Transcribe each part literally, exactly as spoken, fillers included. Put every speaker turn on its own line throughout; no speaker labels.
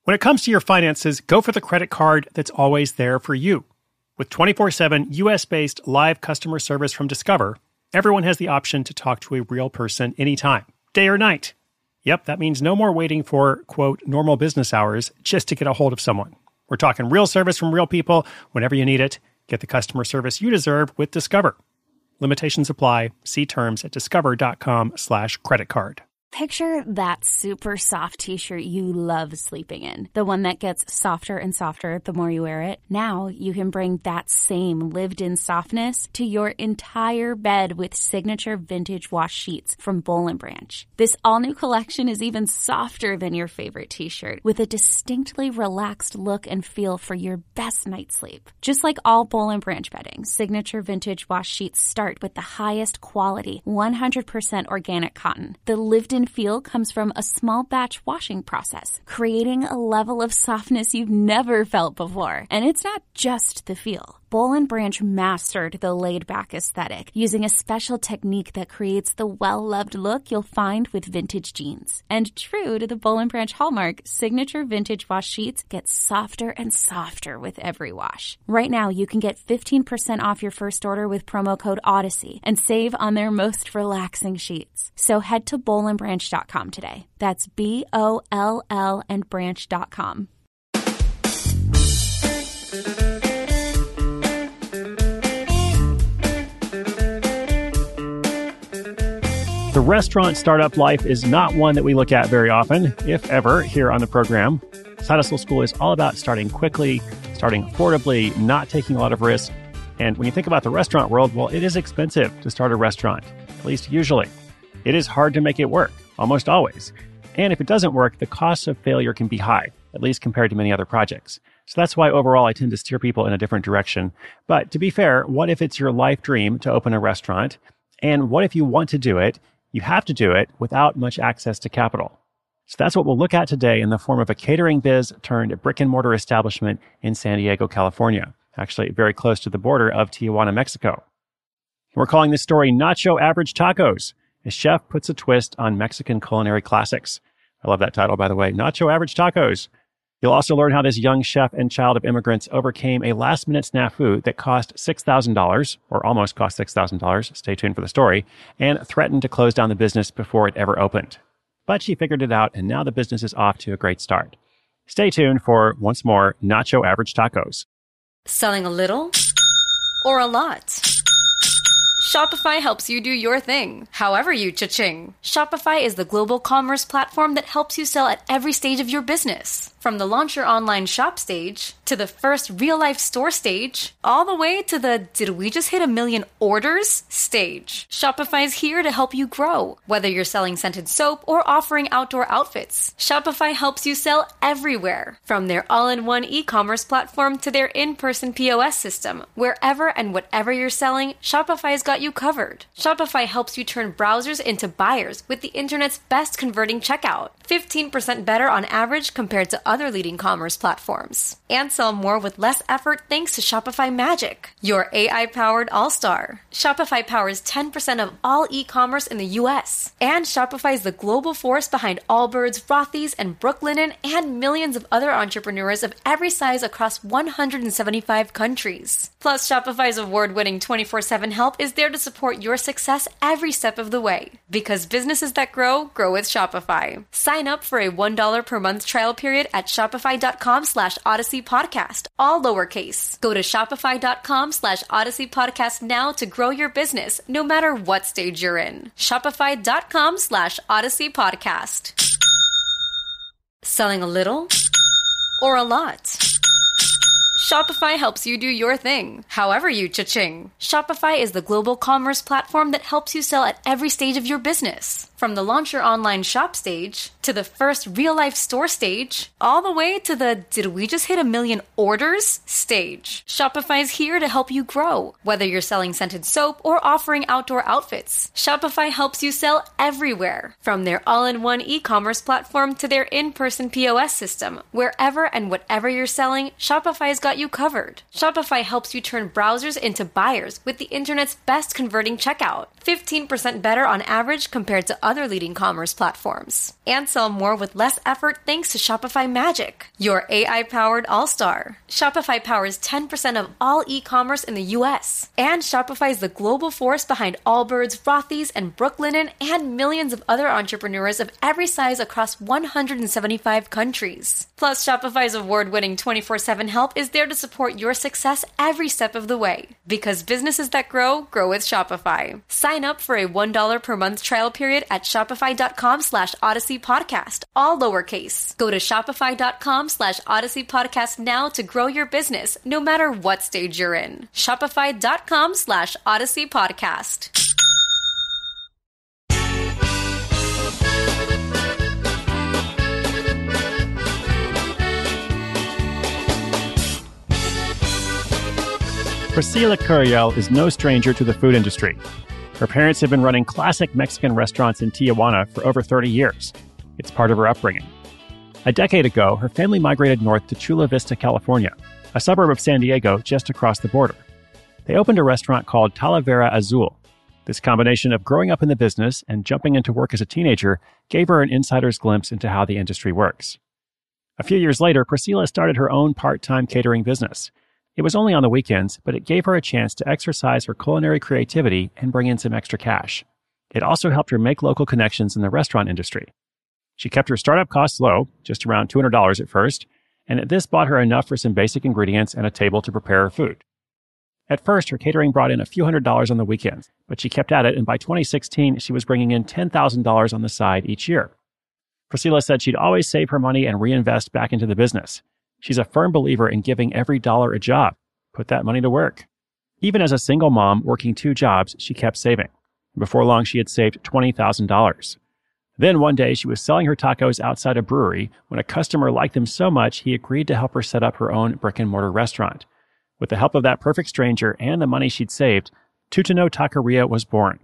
When it comes to your finances, go for the credit card that's always there for you. With twenty-four seven U S-based live customer service from Discover, everyone has the option to talk to a real person anytime, day or night. Yep, that means no more waiting for, quote, normal business hours just to get a hold of someone. We're talking real service from real people whenever you need it. Get the customer service you deserve with Discover. Limitations apply. See terms at discover.com slash credit card.
Picture that super soft t-shirt you love sleeping in. The one that gets softer and softer the more you wear it. Now you can bring that same lived-in softness to your entire bed with signature vintage wash sheets from Boll and Branch. This all-new collection is even softer than your favorite t-shirt, with a distinctly relaxed look and feel for your best night's sleep. Just like all Boll and Branch bedding, signature vintage wash sheets start with the highest quality, one hundred percent organic cotton. The lived-in feel comes from a small batch washing process, creating a level of softness you've never felt before. And it's not just the feel. Boll and Branch mastered the laid-back aesthetic using a special technique that creates the well-loved look you'll find with vintage jeans. And true to the Boll and Branch hallmark, signature vintage wash sheets get softer and softer with every wash. Right now, you can get fifteen percent off your first order with promo code Odyssey and save on their most relaxing sheets. So head to boll and branch dot com today. That's B O L L and branch dot com.
The restaurant startup life is not one that we look at very often, if ever, here on the program. Side Hustle School is all about starting quickly, starting affordably, not taking a lot of risk. And when you think about the restaurant world, well, it is expensive to start a restaurant, at least usually. It is hard to make it work, almost always. And if it doesn't work, the cost of failure can be high, at least compared to many other projects. So that's why overall I tend to steer people in a different direction. But to be fair, what if it's your life dream to open a restaurant? And what if you want to do it? You have to do it without much access to capital. So that's what we'll look at today in the form of a catering biz turned brick and mortar establishment in San Diego, California, actually very close to the border of Tijuana, Mexico. We're calling this story Nacho Average Tacos. A chef puts a twist on Mexican culinary classics. I love that title, by the way, Nacho Average Tacos. You'll also learn how this young chef and child of immigrants overcame a last-minute snafu that cost six thousand dollars, or almost cost six thousand dollars, stay tuned for the story, and threatened to close down the business before it ever opened. But she figured it out, and now the business is off to a great start. Stay tuned for, once more, Nacho Average Tacos.
Selling a little or a lot? Shopify helps you do your thing, however you cha-ching. Shopify is the global commerce platform that helps you sell at every stage of your business. From the launch your online shop stage, to the first real-life store stage, all the way to the did we just hit a million orders stage. Shopify's here to help you grow. Whether you're selling scented soap or offering outdoor outfits, Shopify helps you sell everywhere. From their all-in-one e-commerce platform to their in-person P O S system, wherever and whatever you're selling, Shopify's got you covered. Shopify helps you turn browsers into buyers with the internet's best converting checkout. fifteen percent better on average compared to other leading commerce platforms. And sell more with less effort thanks to Shopify Magic, your A I-powered all-star. Shopify powers ten percent of all e-commerce in the U S. And Shopify is the global force behind Allbirds, Rothy's, and Brooklinen, and millions of other entrepreneurs of every size across one hundred seventy-five countries. Plus, Shopify's award-winning twenty-four seven help is there to support your success every step of the way. Because businesses that grow, grow with Shopify. Sign up for a one dollar per month trial period at shopify.com slash Odyssey Podcast, all lowercase. Go to shopify.com slash Odyssey Podcast now to grow your business, no matter what stage you're in. Shopify.com slash Odyssey Podcast. Selling a little or a lot? Shopify helps you do your thing, however you cha-ching. Shopify is the global commerce platform that helps you sell at every stage of your business. From the launch your online shop stage, to the first real-life store stage, all the way to the did we just hit a million orders stage. Shopify's here to help you grow. Whether you're selling scented soap or offering outdoor outfits, Shopify helps you sell everywhere. From their all-in-one e-commerce platform to their in-person P O S system, wherever and whatever you're selling, Shopify's got you covered. Shopify helps you turn browsers into buyers with the internet's best converting checkout. fifteen percent better on average compared to other leading commerce platforms. And sell more with less effort thanks to Shopify Magic, your A I-powered all-star. Shopify powers ten percent of all e-commerce in the U S. And Shopify is the global force behind Allbirds, Rothy's, and Brooklinen, and millions of other entrepreneurs of every size across one hundred seventy-five countries. Plus, Shopify's award-winning twenty-four seven help is there to support your success every step of the way. Because businesses that grow, grow with Shopify. Sign up for a one dollar per month trial period at shopify.com slash Odyssey Podcast, all lowercase. Go to shopify.com slash Odyssey Podcast now to grow your business, no matter what stage you're in. Shopify.com slash Odyssey Podcast.
Priscilla Curiel is no stranger to the food industry. Her parents have been running classic Mexican restaurants in Tijuana for over thirty years. It's part of her upbringing. A decade ago, her family migrated north to Chula Vista, California, a suburb of San Diego just across the border. They opened a restaurant called Talavera Azul. This combination of growing up in the business and jumping into work as a teenager gave her an insider's glimpse into how the industry works. A few years later, Priscilla started her own part-time catering business. It was only on the weekends, but it gave her a chance to exercise her culinary creativity and bring in some extra cash. It also helped her make local connections in the restaurant industry. She kept her startup costs low, just around two hundred dollars at first, and this bought her enough for some basic ingredients and a table to prepare her food. At first, her catering brought in a few hundred dollars on the weekends, but she kept at it, and by twenty sixteen, she was bringing in ten thousand dollars on the side each year. Priscilla said she'd always save her money and reinvest back into the business. She's a firm believer in giving every dollar a job. Put that money to work. Even as a single mom working two jobs, she kept saving. Before long, she had saved twenty thousand dollars. Then one day, she was selling her tacos outside a brewery when a customer liked them so much he agreed to help her set up her own brick-and-mortar restaurant. With the help of that perfect stranger and the money she'd saved, Tutano Taqueria was born.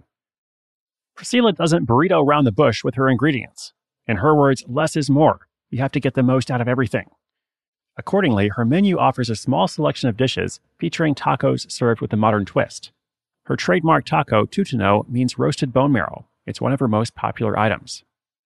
Priscilla doesn't burrito around the bush with her ingredients. In her words, less is more. You have to get the most out of everything. Accordingly, her menu offers a small selection of dishes featuring tacos served with a modern twist. Her trademark taco, Tutano, means roasted bone marrow. It's one of her most popular items.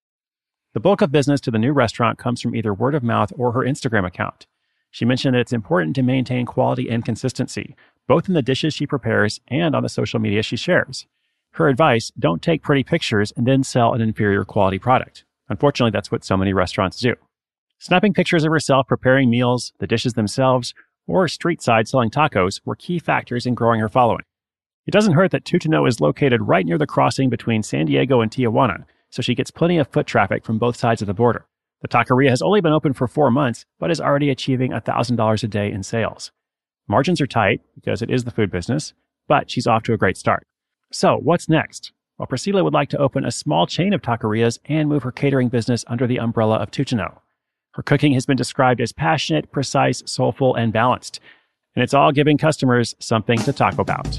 The bulk of business to the new restaurant comes from either word of mouth or her Instagram account. She mentioned that it's important to maintain quality and consistency, both in the dishes she prepares and on the social media she shares. Her advice, don't take pretty pictures and then sell an inferior quality product. Unfortunately, that's what so many restaurants do. Snapping pictures of herself preparing meals, the dishes themselves, or street side selling tacos were key factors in growing her following. It doesn't hurt that Tutano is located right near the crossing between San Diego and Tijuana, so she gets plenty of foot traffic from both sides of the border. The taqueria has only been open for four months, but is already achieving one thousand dollars a day in sales. Margins are tight because it is the food business, but she's off to a great start. So what's next? Well, Priscilla would like to open a small chain of taquerias and move her catering business under the umbrella of Tutano. Her cooking has been described as passionate, precise, soulful, and balanced. And it's all giving customers something to talk about.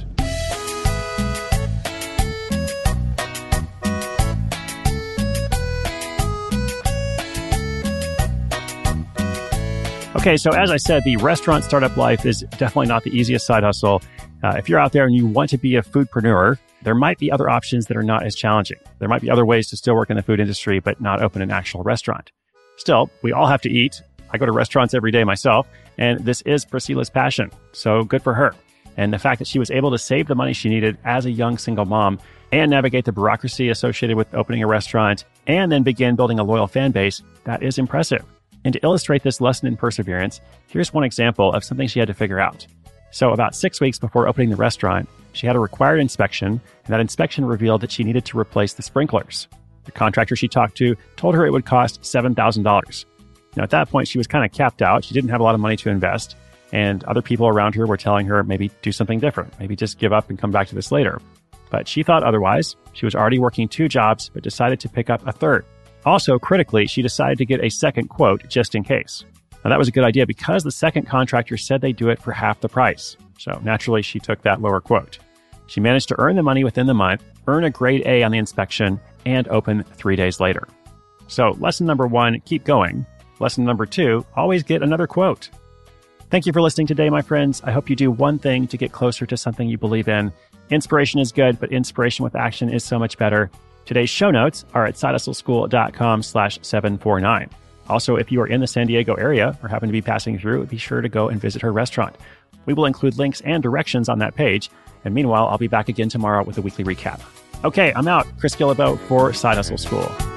Okay, so as I said, the restaurant startup life is definitely not the easiest side hustle. Uh, if you're out there and you want to be a foodpreneur, there might be other options that are not as challenging. There might be other ways to still work in the food industry, but not open an actual restaurant. Still, we all have to eat. I go to restaurants every day myself, and this is Priscilla's passion, so good for her. And the fact that she was able to save the money she needed as a young single mom and navigate the bureaucracy associated with opening a restaurant and then begin building a loyal fan base, that is impressive. And to illustrate this lesson in perseverance, here's one example of something she had to figure out. So about six weeks before opening the restaurant, she had a required inspection, and that inspection revealed that she needed to replace the sprinklers. The contractor she talked to told her it would cost seven thousand dollars. Now, at that point, she was kind of capped out. She didn't have a lot of money to invest, and other people around her were telling her maybe do something different, maybe just give up and come back to this later. But she thought otherwise. She was already working two jobs, but decided to pick up a third. Also, critically, she decided to get a second quote just in case. Now, that was a good idea because the second contractor said they'd do it for half the price. So naturally, she took that lower quote. She managed to earn the money within the month, earn a grade A on the inspection, and open three days later. So lesson number one, keep going. Lesson number two, always get another quote. Thank you for listening today, my friends. I hope you do one thing to get closer to something you believe in. Inspiration is good, but inspiration with action is so much better. Today's show notes are at sidehustleschool.com slash 749. Also, if you are in the San Diego area or happen to be passing through, be sure to go and visit her restaurant. We will include links and directions on that page. And meanwhile, I'll be back again tomorrow with a weekly recap. Okay, I'm out. Chris Guillebeau for Side Hustle School.